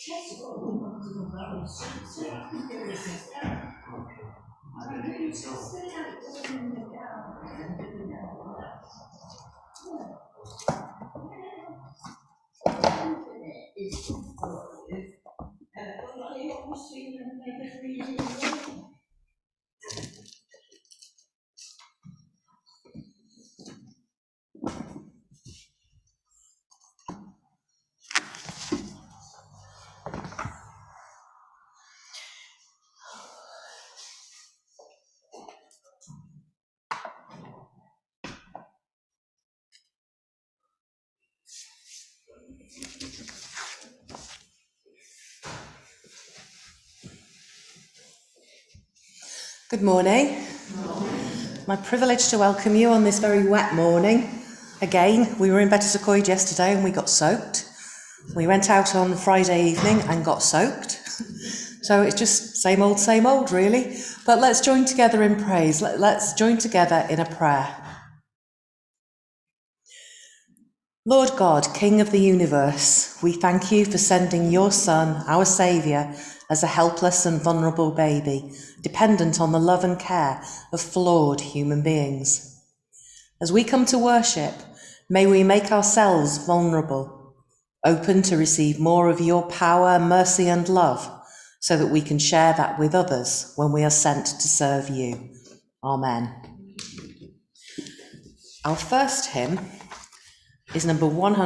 Good morning. My privilege to welcome you on this very wet morning. Again, we were in Betws-y-Coed yesterday and we got soaked. We went out on Friday evening and got soaked. So it's just same old, really. But let's join together in praise. Let's join together in a prayer. Lord God, King of the universe, we thank you for sending your Son, our Saviour, as a helpless and vulnerable baby, dependent on the love and care of flawed human beings. As we come to worship, may we make ourselves vulnerable, open to receive more of your power, mercy and love, so that we can share that with others when we are sent to serve you. Amen. Our first hymn is number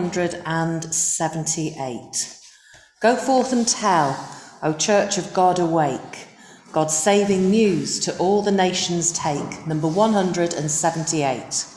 178. Go forth and tell, O Church of God, awake. God's saving news to all the nations take. Number 178.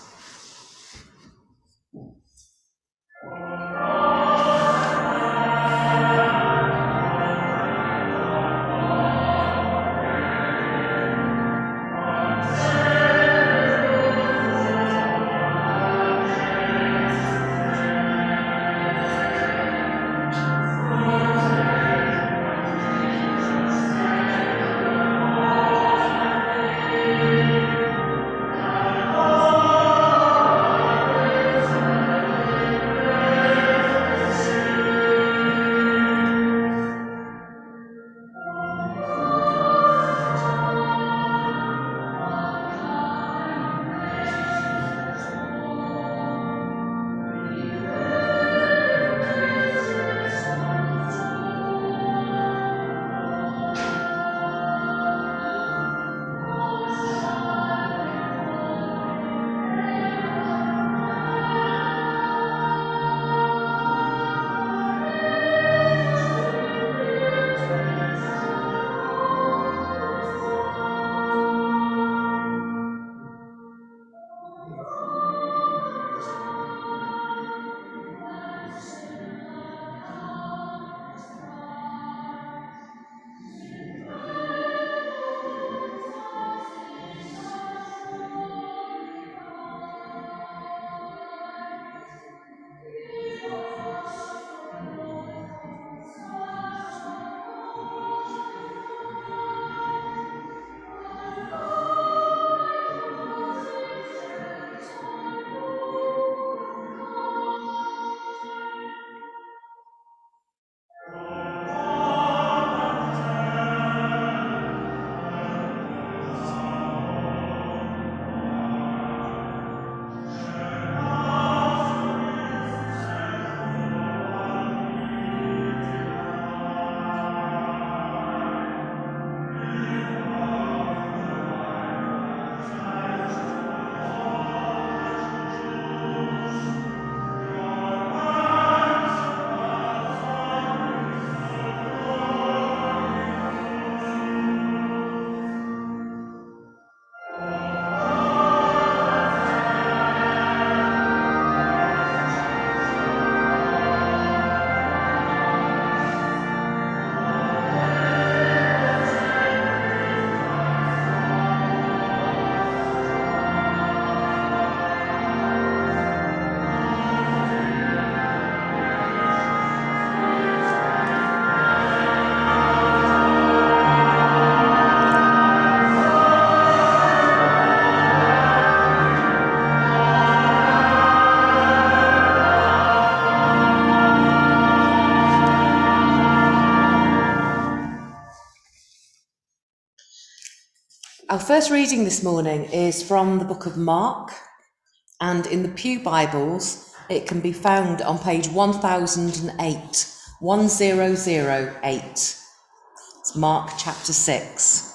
Our first reading this morning is from the book of Mark, and in the Pew Bibles, it can be found on page 1008, 1008. It's Mark chapter 6.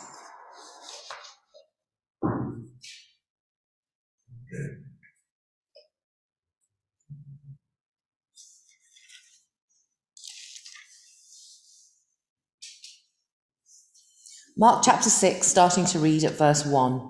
Mark chapter 6, starting to read at verse 1.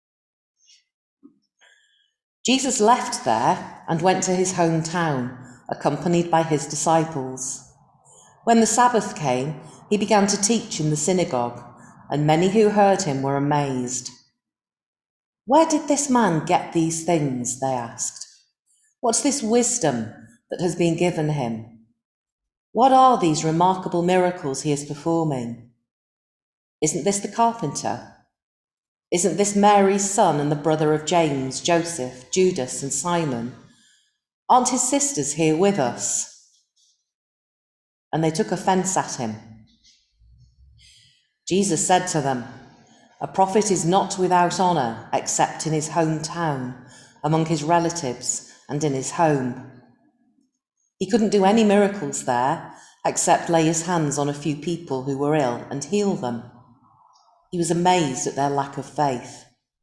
Jesus left there and went to his hometown, accompanied by his disciples. When the Sabbath came, he began to teach in the synagogue, and many who heard him were amazed. "Where did this man get these things?" they asked. "What's this wisdom that has been given him? What are these remarkable miracles he is performing? Isn't this the carpenter? Isn't this Mary's son and the brother of James, Joseph, Judas, and Simon? Aren't his sisters here with us?" And they took offense at him. Jesus said to them, "A prophet is not without honor except in his hometown, among his relatives, and in his home." He couldn't do any miracles there except lay his hands on a few people who were ill and heal them. He was amazed at their lack of faith.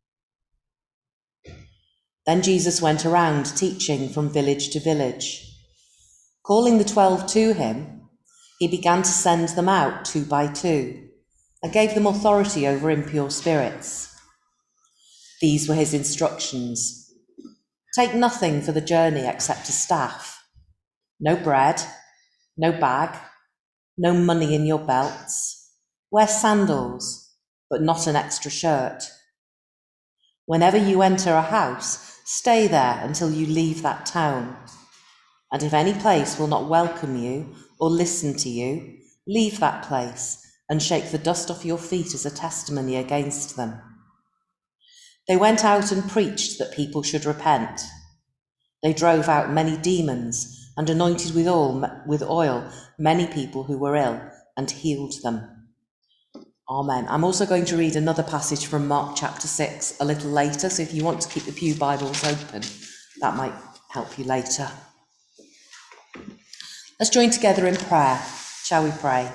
Then Jesus went around teaching from village to village. Calling the 12 to him, he began to send them out 2 by 2 and gave them authority over impure spirits. These were his instructions. "Take nothing for the journey except a staff. No bread, no bag, no money in your belts. Wear sandals, but not an extra shirt. Whenever you enter a house, stay there until you leave that town. And if any place will not welcome you or listen to you, leave that place and shake the dust off your feet as a testimony against them." They went out and preached that people should repent. They drove out many demons and anointed with oil many people who were ill and healed them. Amen. I'm also going to read another passage from Mark chapter 6 a little later, so if you want to keep the Pew Bibles open, that might help you later. Let's join together in prayer. Shall we pray?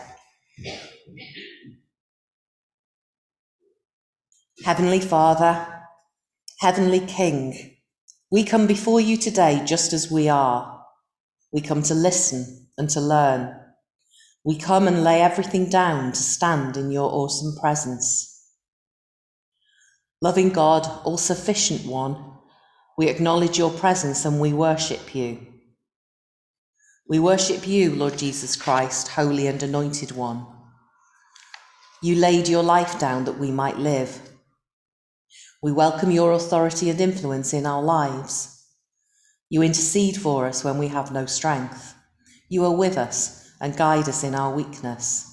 Heavenly Father, Heavenly King, we come before you today just as we are. We come to listen and to learn. We come and lay everything down to stand in your awesome presence. Loving God, all-sufficient one, we acknowledge your presence and we worship you. We worship you, Lord Jesus Christ, holy and anointed one. You laid your life down that we might live. We welcome your authority and influence in our lives. You intercede for us when we have no strength. You are with us and guide us in our weakness.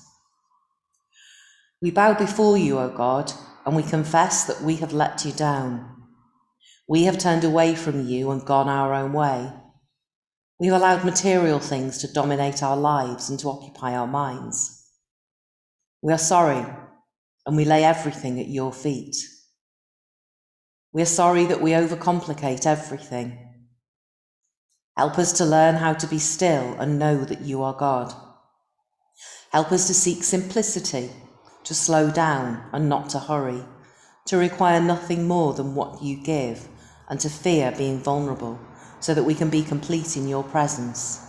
We bow before you, O God, and we confess that we have let you down. We have turned away from you and gone our own way. We have allowed material things to dominate our lives and to occupy our minds. We are sorry, and we lay everything at your feet. We are sorry that we overcomplicate everything. Help us to learn how to be still and know that you are God. Help us to seek simplicity, to slow down and not to hurry, to require nothing more than what you give, and to fear being vulnerable, so that we can be complete in your presence.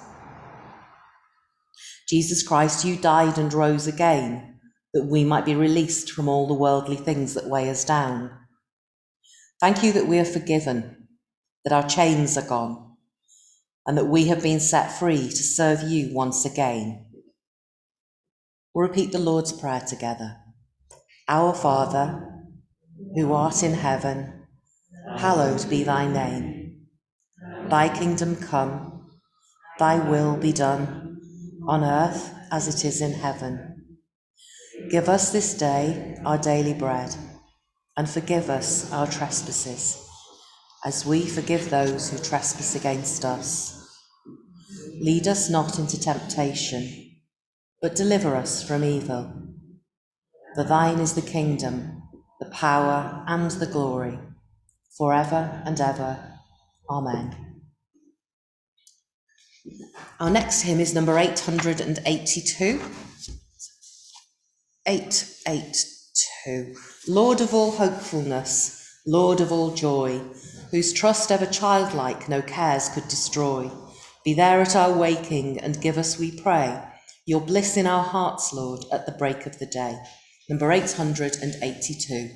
Jesus Christ, you died and rose again, that we might be released from all the worldly things that weigh us down. Thank you that we are forgiven, that our chains are gone, and that we have been set free to serve you once again. We'll repeat the Lord's Prayer together. Our Father, who art in heaven, hallowed be thy name. Thy kingdom come, thy will be done, on earth as it is in heaven. Give us this day our daily bread, and forgive us our trespasses, as we forgive those who trespass against us. Lead us not into temptation, but deliver us from evil. For thine is the kingdom, the power, and the glory, forever and ever. Amen. Our next hymn is number 882. 882. Lord of all hopefulness, Lord of all joy, whose trust ever childlike no cares could destroy, be there at our waking and give us, we pray, your bliss in our hearts, Lord, at the break of the day. Number 882.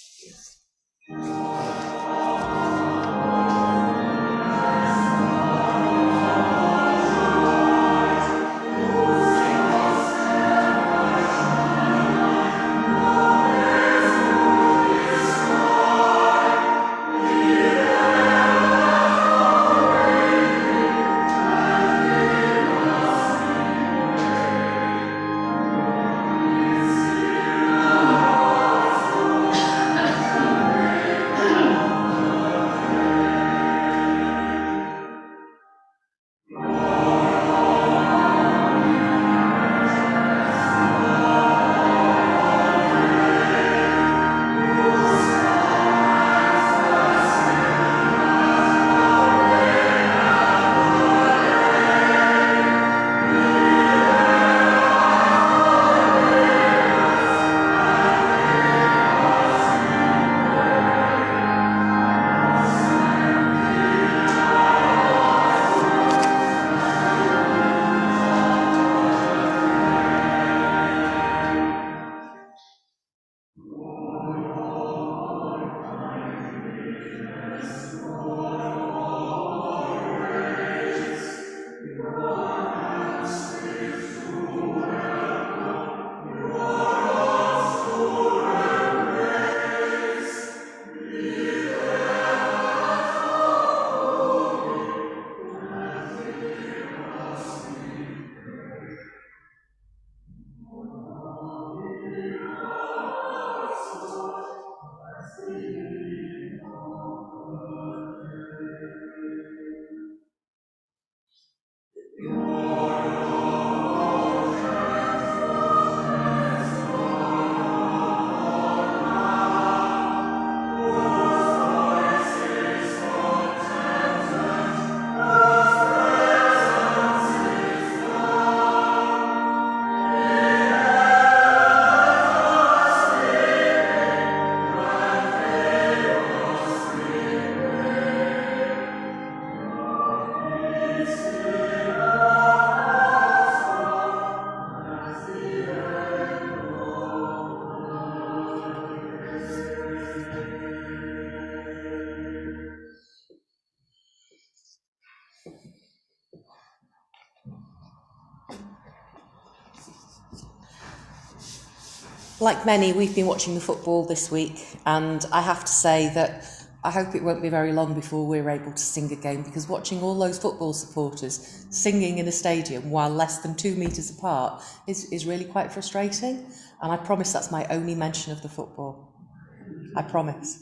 Like many, we've been watching the football this week, and I have to say that I hope it won't be very long before we're able to sing again, because watching all those football supporters singing in a stadium while less than 2 metres apart is really quite frustrating, and I promise that's my only mention of the football. I promise.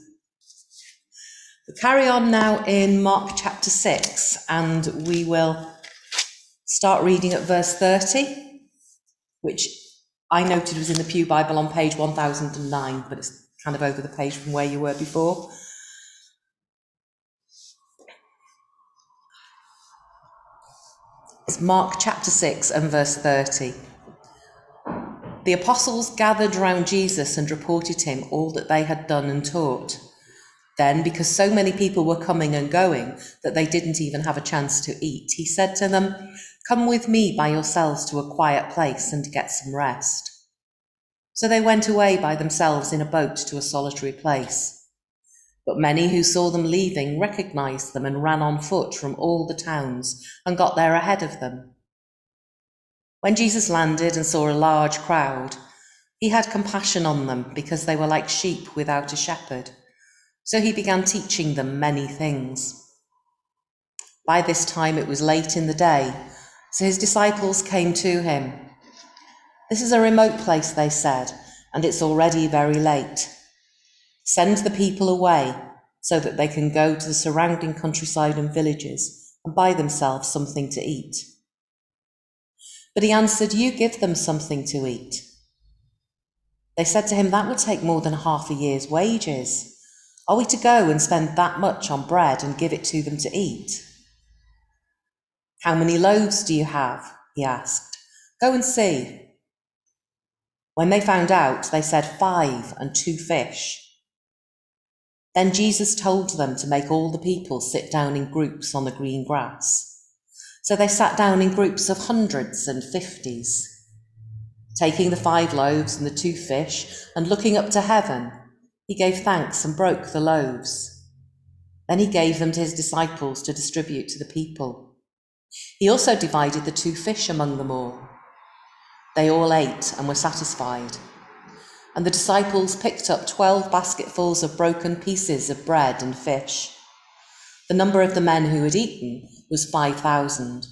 We'll carry on now in Mark chapter 6, and we will start reading at verse 30, which I noted was in the Pew Bible on page 1009, but it's kind of over the page from where you were before. It's Mark chapter 6 and verse 30. The apostles gathered round Jesus and reported to him all that they had done and taught. Then, because so many people were coming and going that they didn't even have a chance to eat, he said to them, "Come with me by yourselves to a quiet place and get some rest." So they went away by themselves in a boat to a solitary place. But many who saw them leaving recognized them and ran on foot from all the towns and got there ahead of them. When Jesus landed and saw a large crowd, he had compassion on them because they were like sheep without a shepherd. So he began teaching them many things. By this time it was late in the day, so his disciples came to him. "This is a remote place," they said, "and it's already very late. Send the people away so that they can go to the surrounding countryside and villages and buy themselves something to eat." But he answered, "You give them something to eat." They said to him, "That would take more than half a year's wages. Are we to go and spend that much on bread and give it to them to eat?" "How many loaves do you have?" he asked. "Go and see." When they found out, they said, "5 and 2 fish." Then Jesus told them to make all the people sit down in groups on the green grass. So they sat down in groups of hundreds and 50s. Taking the 5 loaves and the 2 fish, and looking up to heaven, he gave thanks and broke the loaves. Then he gave them to his disciples to distribute to the people. He also divided the 2 fish among them all. They all ate and were satisfied. And the disciples picked up 12 basketfuls of broken pieces of bread and fish. The number of the men who had eaten was 5,000.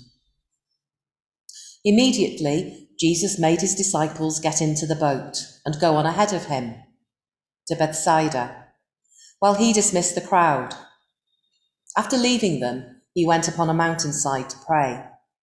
Immediately, Jesus made his disciples get into the boat and go on ahead of him to Bethsaida, while he dismissed the crowd. After leaving them, he went upon a mountainside to pray.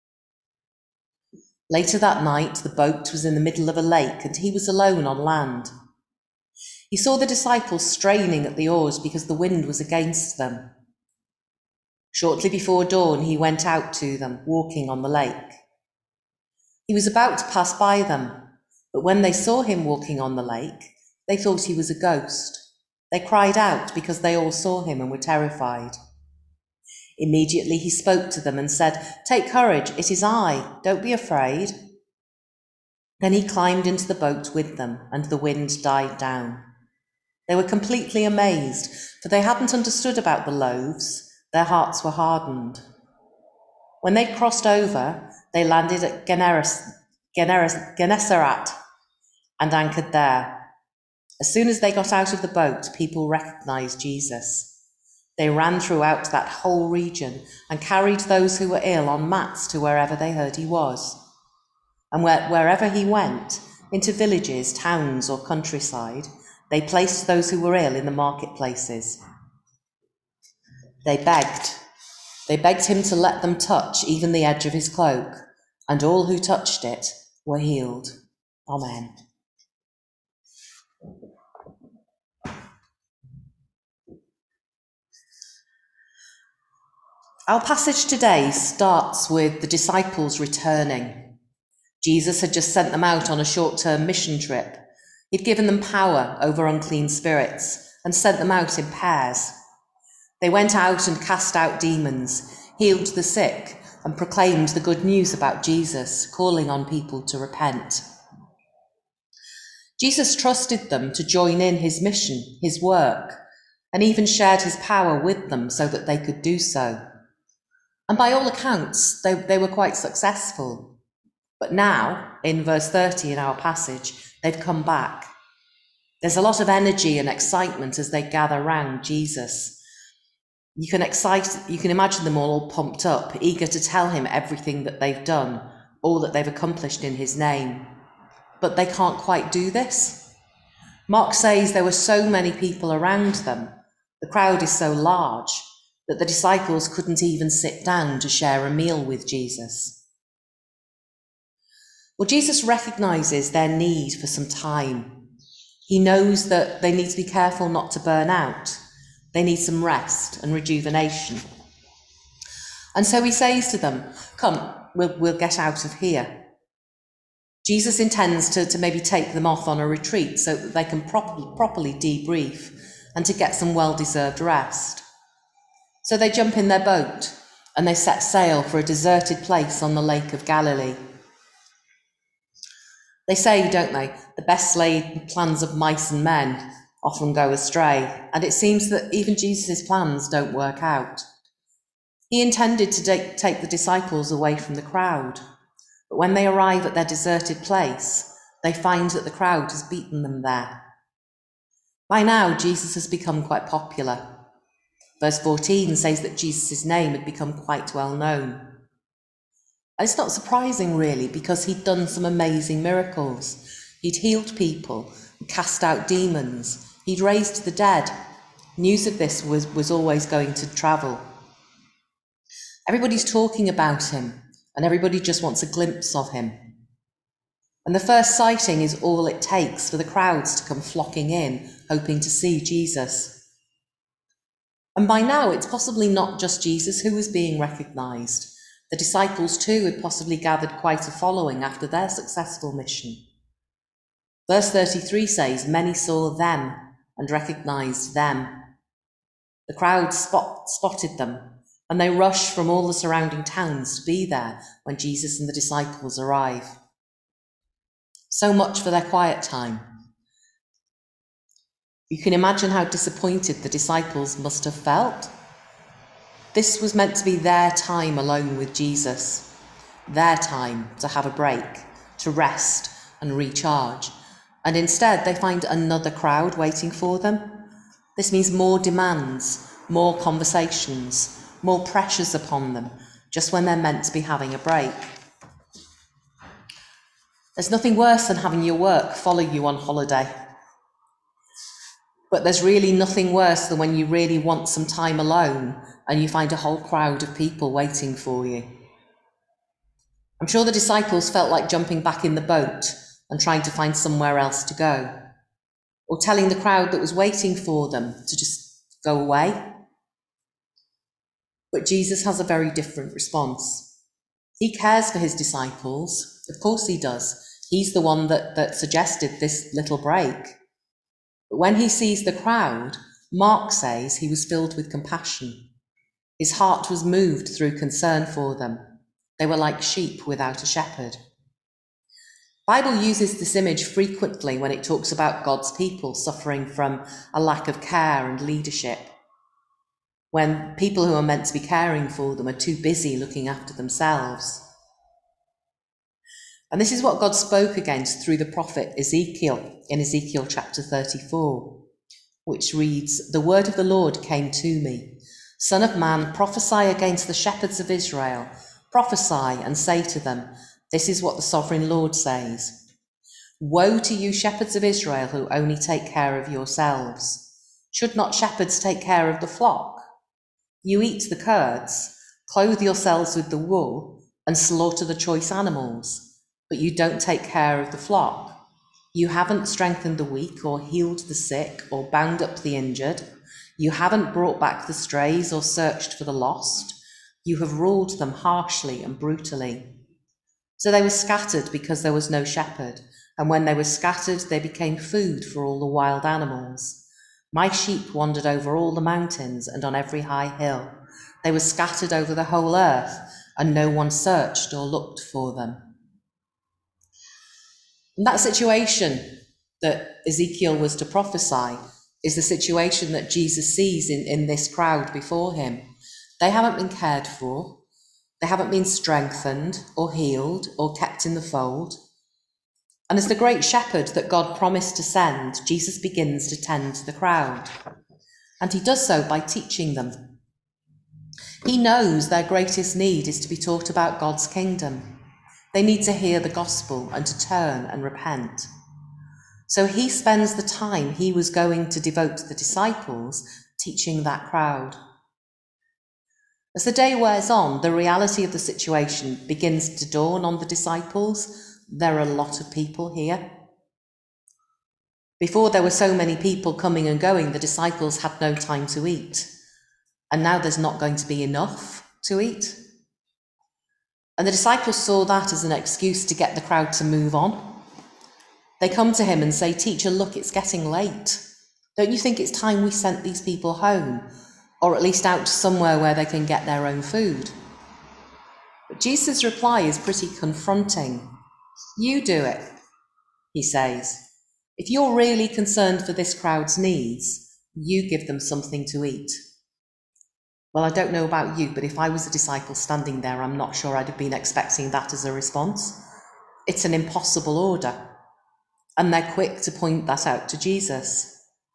Later that night, the boat was in the middle of a lake and he was alone on land. He saw the disciples straining at the oars because the wind was against them. Shortly before dawn, he went out to them, walking on the lake. He was about to pass by them, but when they saw him walking on the lake, they thought he was a ghost. They cried out because they all saw him and were terrified. Immediately he spoke to them and said, "Take courage, it is I, don't be afraid." Then he climbed into the boat with them, and the wind died down. They were completely amazed, for they hadn't understood about the loaves. Their hearts were hardened. When they'd crossed over, they landed at Gennesaret and anchored there. As soon as they got out of the boat, people recognized Jesus. They ran throughout that whole region and carried those who were ill on mats to wherever they heard he was. And wherever he went, into villages, towns, or countryside, they placed those who were ill in the marketplaces. They begged him to let them touch even the edge of his cloak, and all who touched it were healed. Amen. Our passage today starts with the disciples returning. Jesus had just sent them out on a short-term mission trip. He'd given them power over unclean spirits and sent them out in pairs. They went out and cast out demons, healed the sick, and proclaimed the good news about Jesus, calling on people to repent. Jesus trusted them to join in his mission, his work, and even shared his power with them so that they could do so. And by all accounts, they were quite successful. But now, in verse 30 in our passage, they've come back. There's a lot of energy and excitement as they gather round Jesus. You can imagine them all pumped up, eager to tell him everything that they've done, all that they've accomplished in his name. But they can't quite do this. Mark says there were so many people around them, the crowd is so large, that the disciples couldn't even sit down to share a meal with Jesus. Well, Jesus recognizes their need for some time. He knows that they need to be careful not to burn out. They need some rest and rejuvenation. And so he says to them, "Come, we'll get out of here." Jesus intends to maybe take them off on a retreat so that they can properly debrief and to get some well-deserved rest. So they jump in their boat and they set sail for a deserted place on the Lake of Galilee. They say, don't they, the best laid plans of mice and men often go astray, and it seems that even Jesus' plans don't work out. He intended to take the disciples away from the crowd, but when they arrive at their deserted place, they find that the crowd has beaten them there. By now, Jesus has become quite popular. Verse 14 says that Jesus' name had become quite well known. It's not surprising, really, because he'd done some amazing miracles. He'd healed people, cast out demons, he'd raised the dead. News of this was always going to travel. Everybody's talking about him, and everybody just wants a glimpse of him. And the first sighting is all it takes for the crowds to come flocking in, hoping to see Jesus. And by now, it's possibly not just Jesus who was being recognised. The disciples too had possibly gathered quite a following after their successful mission. Verse 33 says, many saw them and recognised them. The crowd spotted them, and they rushed from all the surrounding towns to be there when Jesus and the disciples arrive. So much for their quiet time. You can imagine how disappointed the disciples must have felt. This was meant to be their time alone with Jesus, their time to have a break, to rest and recharge. And instead, they find another crowd waiting for them. This means more demands, more conversations, more pressures upon them, just when they're meant to be having a break. There's nothing worse than having your work follow you on holiday. But there's really nothing worse than when you really want some time alone and you find a whole crowd of people waiting for you. I'm sure the disciples felt like jumping back in the boat and trying to find somewhere else to go, or telling the crowd that was waiting for them to just go away. But Jesus has a very different response. He cares for his disciples. Of course he does. He's the one that suggested this little break. But when he sees the crowd, Mark says he was filled with compassion. His heart was moved through concern for them. They were like sheep without a shepherd. The Bible uses this image frequently when it talks about God's people suffering from a lack of care and leadership, when people who are meant to be caring for them are too busy looking after themselves. And this is what God spoke against through the prophet Ezekiel in Ezekiel chapter 34, which reads, "The word of the Lord came to me. Son of man, prophesy against the shepherds of Israel. Prophesy and say to them, this is what the sovereign Lord says. Woe to you, shepherds of Israel, who only take care of yourselves. Should not shepherds take care of the flock? You eat the curds, clothe yourselves with the wool, and slaughter the choice animals, but you don't take care of the flock. You haven't strengthened the weak or healed the sick or bound up the injured. You haven't brought back the strays or searched for the lost. You have ruled them harshly and brutally." So they were scattered because there was no shepherd, and when they were scattered, they became food for all the wild animals. My sheep wandered over all the mountains and on every high hill. They were scattered over the whole earth, and no one searched or looked for them. And that situation that Ezekiel was to prophesy is the situation that Jesus sees in this crowd before him. They haven't been cared for. They haven't been strengthened or healed or kept in the fold. And as the great shepherd that God promised to send, Jesus begins to tend the crowd. And he does so by teaching them. He knows their greatest need is to be taught about God's kingdom. They need to hear the gospel and to turn and repent. So he spends the time he was going to devote to the disciples teaching that crowd. As the day wears on, the reality of the situation begins to dawn on the disciples. There are a lot of people here. Before there were so many people coming and going, the disciples had no time to eat. And now there's not going to be enough to eat. And the disciples saw that as an excuse to get the crowd to move on. They come to him and say, "Teacher, look, it's getting late. Don't you think it's time we sent these people home, or at least out to somewhere where they can get their own food?" But Jesus' reply is pretty confronting. "You do it," he says. "If you're really concerned for this crowd's needs, you give them something to eat." Well, I don't know about you, but if I was a disciple standing there, I'm not sure I'd have been expecting that as a response. It's an impossible order. And they're quick to point that out to Jesus.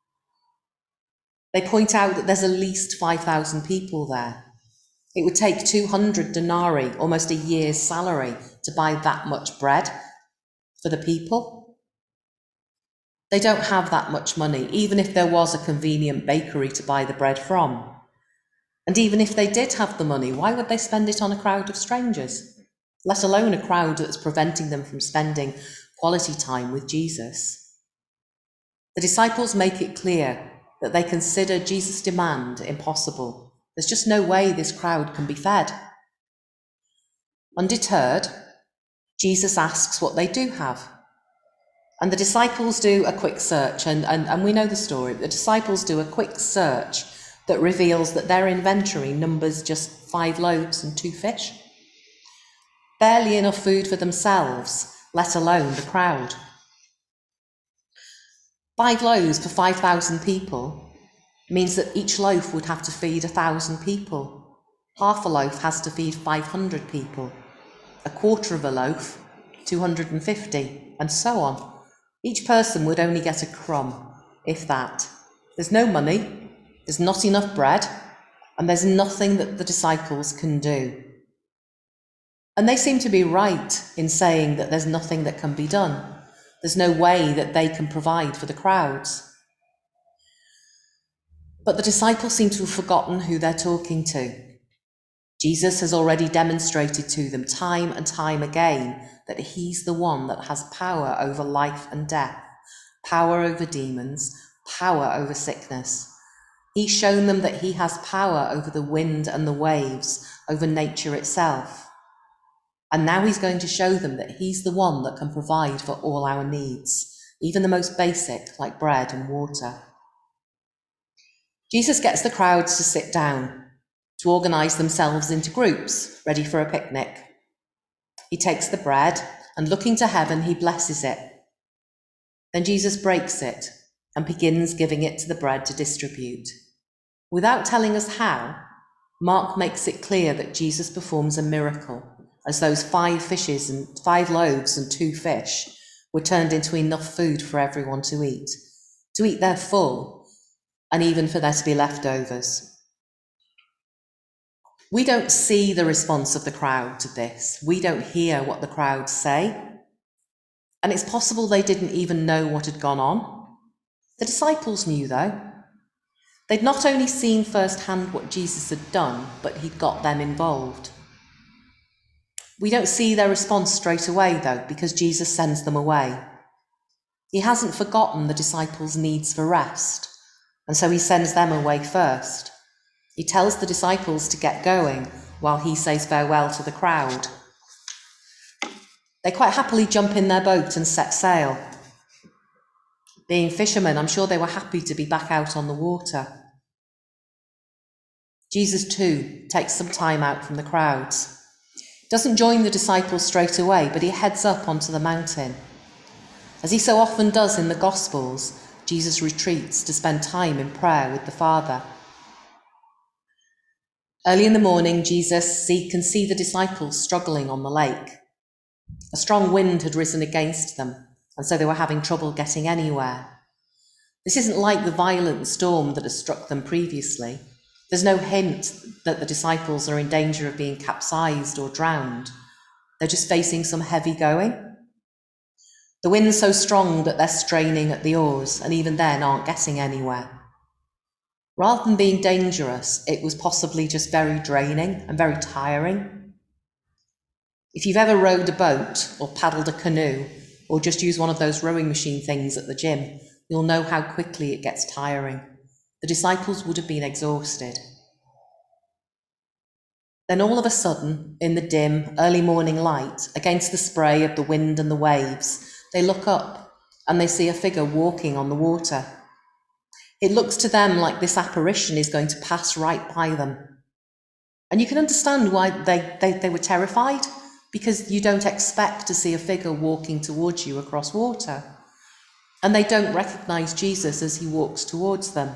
They point out that there's at least 5,000 people there. It would take 200 denarii, almost a year's salary, to buy that much bread for the people. They don't have that much money, even if there was a convenient bakery to buy the bread from. And even if they did have the money, why would they spend it on a crowd of strangers? let alone a crowd that's preventing them from spending quality time with Jesus. The disciples make it clear that they consider Jesus' demand impossible. There's just no way this crowd can be fed. Undeterred, Jesus asks what they do have. And the disciples do a quick search, and we know the story. The disciples do a quick search that reveals that their inventory numbers just 5 loaves and 2 fish. Barely enough food for themselves, let alone the crowd. 5 loaves for 5,000 people means that each loaf would have to feed 1,000 people. Half a loaf has to feed 500 people. A quarter of a loaf, 250, and so on. Each person would only get a crumb, if that. There's no money, there's not enough bread, and there's nothing that the disciples can do. And they seem to be right in saying that there's nothing that can be done. There's no way that they can provide for the crowds. But the disciples seem to have forgotten who they're talking to. Jesus has already demonstrated to them time and time again that he's the one that has power over life and death, power over demons, power over sickness. He's shown them that he has power over the wind and the waves, over nature itself. And now he's going to show them that he's the one that can provide for all our needs, even the most basic, like bread and water. Jesus gets the crowds to sit down, to organise themselves into groups, ready for a picnic. He takes the bread, and looking to heaven, he blesses it. Then Jesus breaks it and begins giving it to the bread to distribute. Without telling us how, Mark makes it clear that Jesus performs a miracle, as those 5 fishes and 5 loaves and 2 fish were turned into enough food for everyone to eat their full, and even for there to be leftovers. We don't see the response of the crowd to this. We don't hear what the crowds say. And it's possible they didn't even know what had gone on. The disciples knew, though. They'd not only seen firsthand what Jesus had done, but he'd got them involved. We don't see their response straight away, though, because Jesus sends them away. He hasn't forgotten the disciples' needs for rest, and so he sends them away first. He tells the disciples to get going while he says farewell to the crowd. They quite happily jump in their boat and set sail. Being fishermen, I'm sure they were happy to be back out on the water. Jesus, too, takes some time out from the crowds. Doesn't join the disciples straight away, but he heads up onto the mountain. As he so often does in the Gospels, Jesus retreats to spend time in prayer with the Father. Early in the morning, Jesus can see the disciples struggling on the lake. A strong wind had risen against them, and so they were having trouble getting anywhere. This isn't like the violent storm that has struck them previously. There's no hint that the disciples are in danger of being capsized or drowned. They're just facing some heavy going. The wind's so strong that they're straining at the oars, and even then aren't getting anywhere. Rather than being dangerous, it was possibly just very draining and very tiring. If you've ever rowed a boat or paddled a canoe or just used one of those rowing machine things at the gym, you'll know how quickly it gets tiring. The disciples would have been exhausted. Then all of a sudden, in the dim, early morning light, against the spray of the wind and the waves, they look up and they see a figure walking on the water. It looks to them like this apparition is going to pass right by them. And you can understand why they were terrified, because you don't expect to see a figure walking towards you across water. And they don't recognise Jesus as he walks towards them.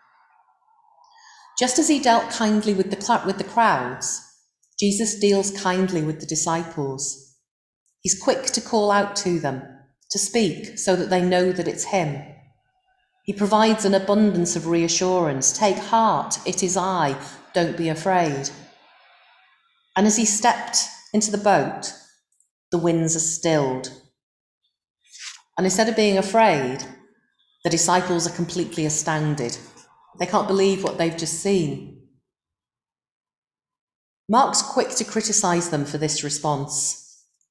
Just as he dealt kindly with the crowds, Jesus deals kindly with the disciples. He's quick to call out to them, to speak so that they know that it's him. He provides an abundance of reassurance. Take heart, it is I, don't be afraid. And as he stepped into the boat, the winds are stilled. And instead of being afraid, the disciples are completely astounded. They can't believe what they've just seen. Mark's quick to criticise them for this response.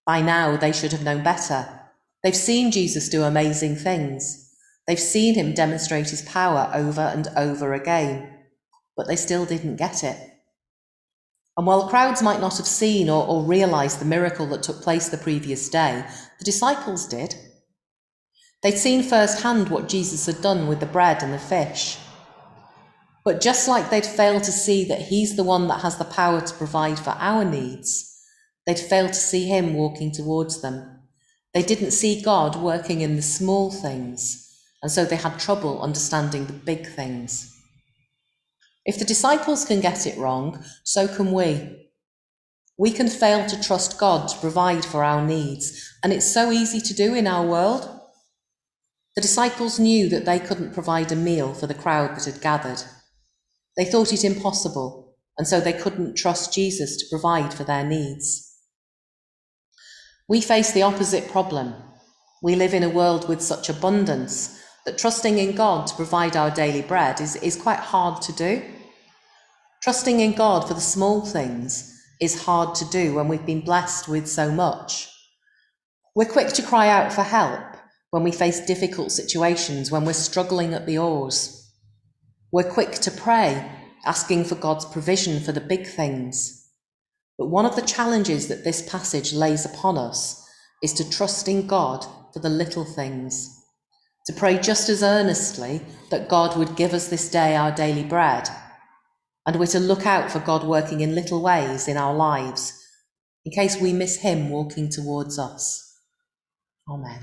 By now, they should have known better. They've seen Jesus do amazing things. They've seen him demonstrate his power over and over again, but they still didn't get it. And while crowds might not have seen or realized the miracle that took place the previous day, the disciples did. They'd seen firsthand what Jesus had done with the bread and the fish. But just like they'd failed to see that he's the one that has the power to provide for our needs, they'd failed to see him walking towards them. They didn't see God working in the small things, and so they had trouble understanding the big things. If the disciples can get it wrong, so can we. We can fail to trust God to provide for our needs, and it's so easy to do in our world. The disciples knew that they couldn't provide a meal for the crowd that had gathered. They thought it impossible, and so they couldn't trust Jesus to provide for their needs. We face the opposite problem. We live in a world with such abundance that trusting in God to provide our daily bread is quite hard to do. Trusting in God for the small things is hard to do when we've been blessed with so much. We're quick to cry out for help when we face difficult situations, when we're struggling at the oars. We're quick to pray, asking for God's provision for the big things. But one of the challenges that this passage lays upon us is to trust in God for the little things, to pray just as earnestly that God would give us this day our daily bread, and we're to look out for God working in little ways in our lives, in case we miss him walking towards us. Amen.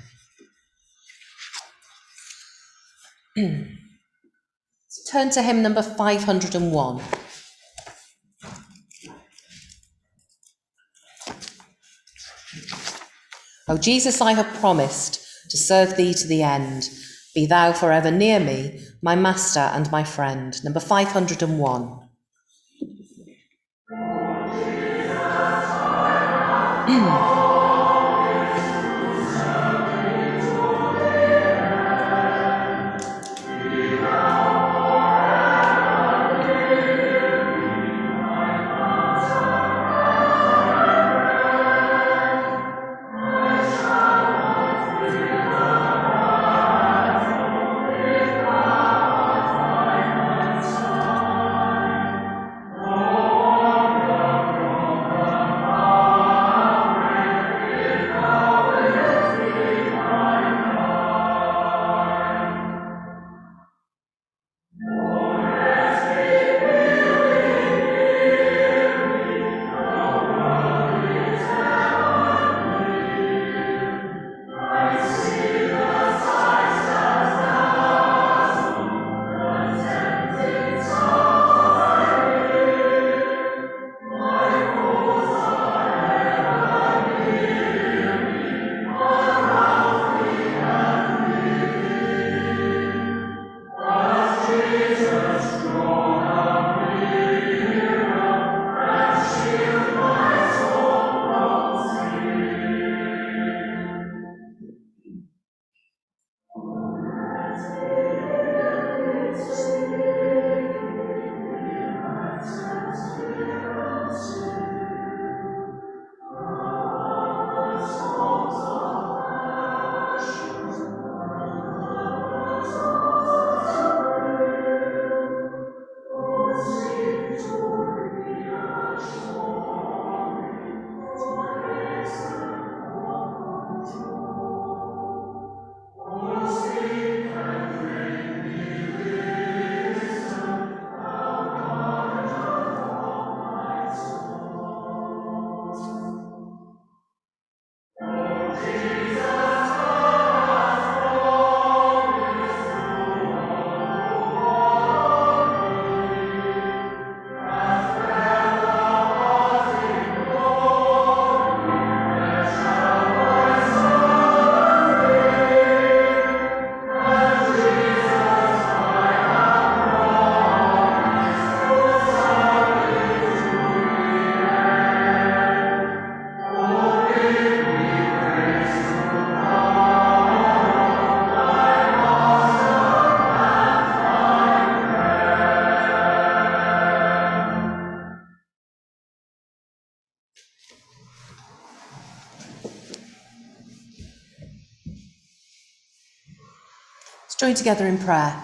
So turn to hymn number 501. O Jesus, I have promised to serve thee to the end. Be thou forever near me, my master and my friend. Number 501. Join together in prayer.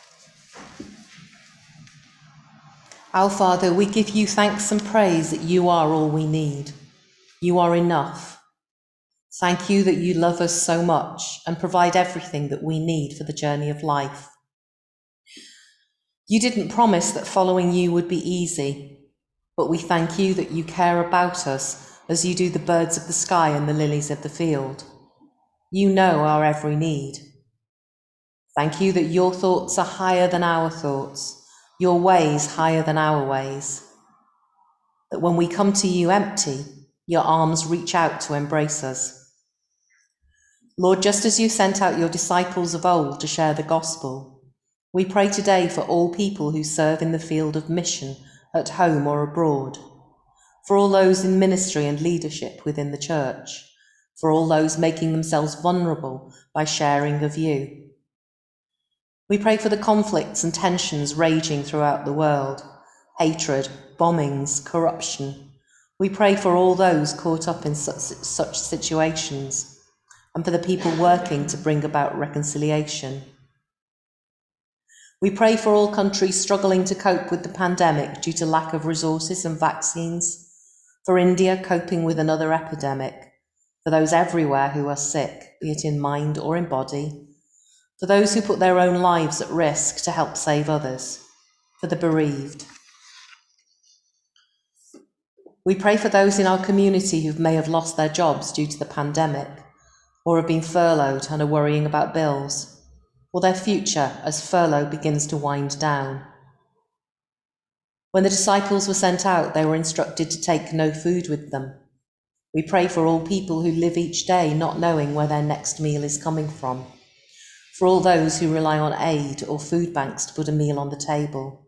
Our Father, we give you thanks and praise that you are all we need. You are enough. Thank you that you love us so much and provide everything that we need for the journey of life. You didn't promise that following you would be easy, but we thank you that you care about us as you do the birds of the sky and the lilies of the field. You know our every need. Thank you that your thoughts are higher than our thoughts, your ways higher than our ways. That when we come to you empty, your arms reach out to embrace us. Lord, just as you sent out your disciples of old to share the gospel, we pray today for all people who serve in the field of mission at home or abroad, for all those in ministry and leadership within the church, for all those making themselves vulnerable by sharing of you. We pray for the conflicts and tensions raging throughout the world, hatred, bombings, corruption. We pray for all those caught up in such situations, and for the people working to bring about reconciliation. We pray for all countries struggling to cope with the pandemic due to lack of resources and vaccines, for India coping with another epidemic, for those everywhere who are sick, be it in mind or in body, for those who put their own lives at risk to help save others, for the bereaved. We pray for those in our community who may have lost their jobs due to the pandemic, or have been furloughed and are worrying about bills, or their future as furlough begins to wind down. When the disciples were sent out, they were instructed to take no food with them. We pray for all people who live each day not knowing where their next meal is coming from, for all those who rely on aid or food banks to put a meal on the table.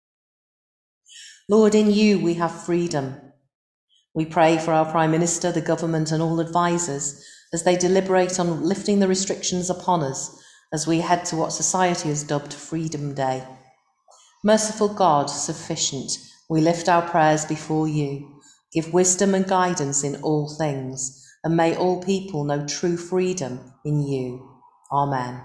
Lord, in you we have freedom. We pray for our Prime Minister, the government and all advisers as they deliberate on lifting the restrictions upon us as we head to what society has dubbed Freedom Day. Merciful God, sufficient, we lift our prayers before you. Give wisdom and guidance in all things, and may all people know true freedom in you. Amen.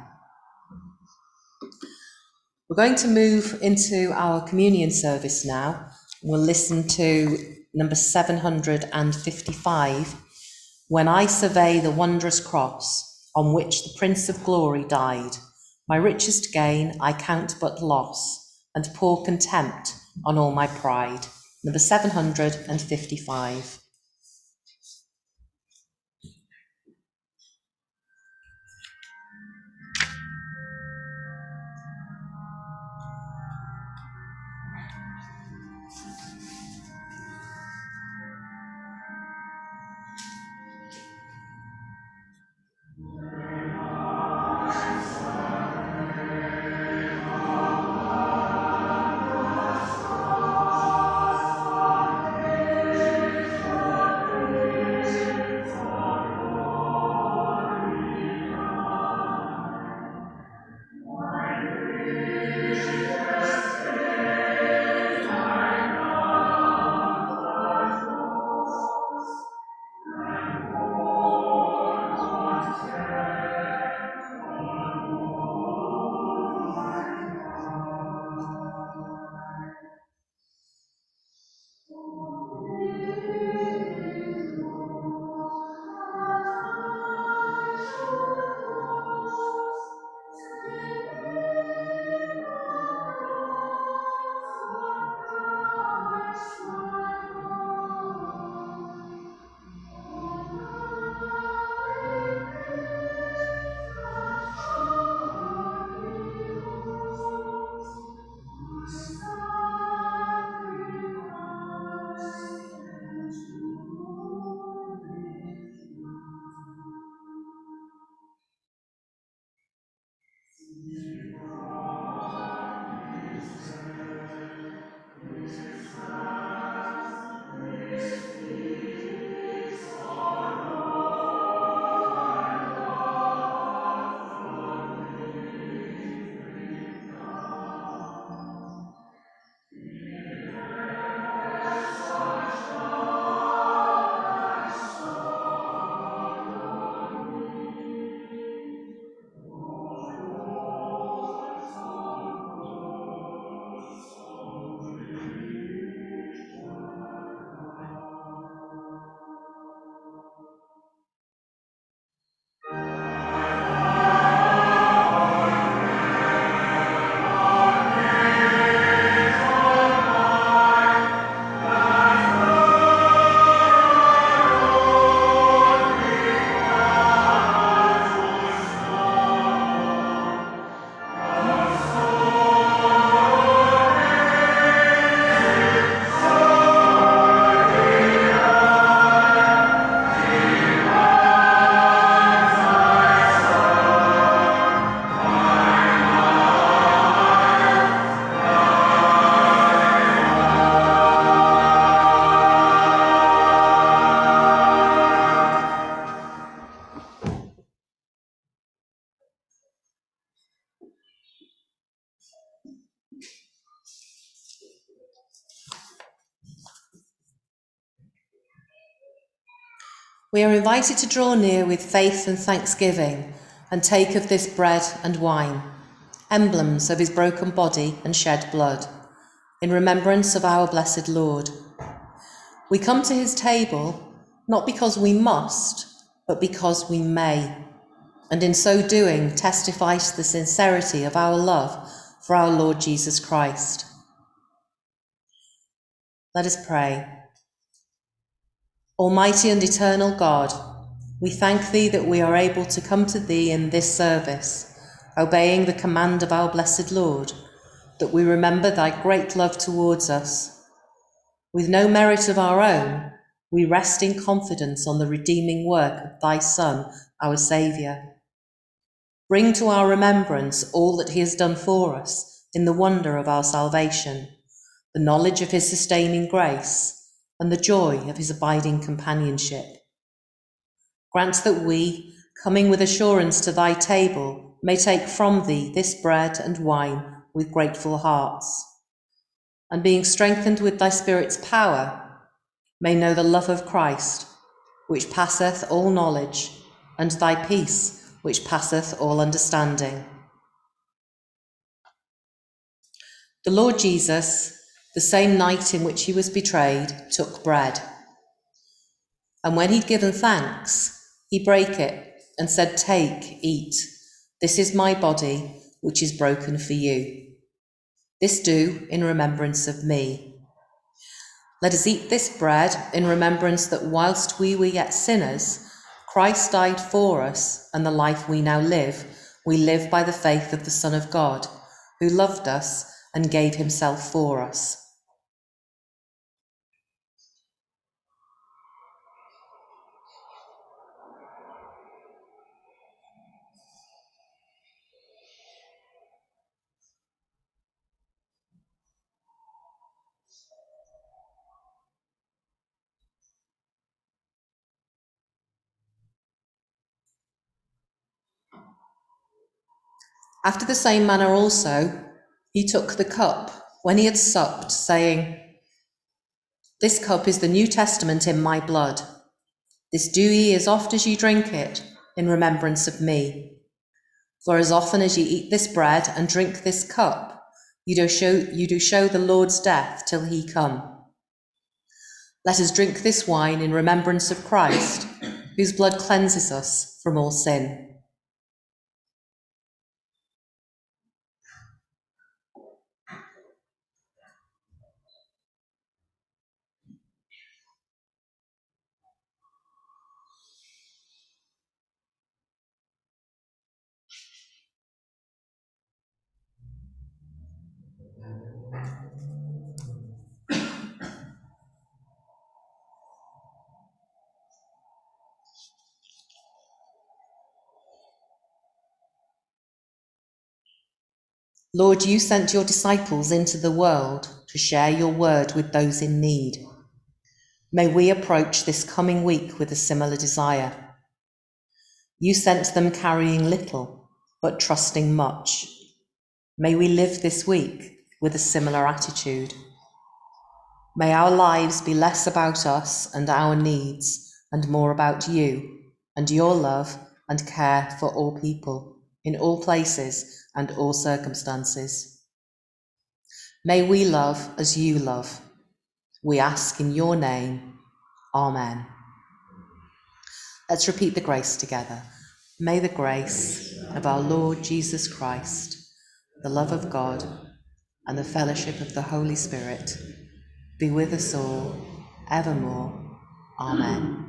We're going to move into our communion service now. We'll listen to number 755, When I Survey the Wondrous Cross, on which the Prince of Glory died. My richest gain I count but loss, and pour contempt on all my pride. Number 755. We are invited to draw near with faith and thanksgiving and take of this bread and wine, emblems of his broken body and shed blood, in remembrance of our blessed Lord. We come to his table not because we must, but because we may, and in so doing testify to the sincerity of our love for our Lord Jesus Christ. Let us pray. Almighty and eternal God, we thank thee that we are able to come to thee in this service, obeying the command of our blessed Lord, that we remember thy great love towards us. With no merit of our own, we rest in confidence on the redeeming work of thy Son, our Saviour. Bring to our remembrance all that he has done for us in the wonder of our salvation, the knowledge of his sustaining grace, and the joy of his abiding companionship. Grant that we, coming with assurance to thy table, may take from thee this bread and wine with grateful hearts, and being strengthened with thy Spirit's power, may know the love of Christ, which passeth all knowledge, and thy peace, which passeth all understanding. The Lord Jesus, the same night in which he was betrayed, took bread. And when he'd given thanks, he brake it and said, "Take, eat. This is my body, which is broken for you. This do in remembrance of me." Let us eat this bread in remembrance that whilst we were yet sinners, Christ died for us, and the life we now live, we live by the faith of the Son of God, who loved us and gave himself for us. After the same manner also, he took the cup when he had supped, saying, "This cup is the New Testament in my blood. This do ye as oft as ye drink it, in remembrance of me. For as often as ye eat this bread and drink this cup, you do show the Lord's death till he come. Let us drink this wine in remembrance of Christ, whose blood cleanses us from all sin." Lord, you sent your disciples into the world to share your word with those in need. May we approach this coming week with a similar desire. You sent them carrying little, but trusting much. May we live this week with a similar attitude. May our lives be less about us and our needs and more about you and your love and care for all people, in all places and all circumstances. May we love as you love. We ask in your name. Amen. Let's repeat the grace together. May the grace of our Lord Jesus Christ, the love of God, and the fellowship of the Holy Spirit be with us all evermore. Amen.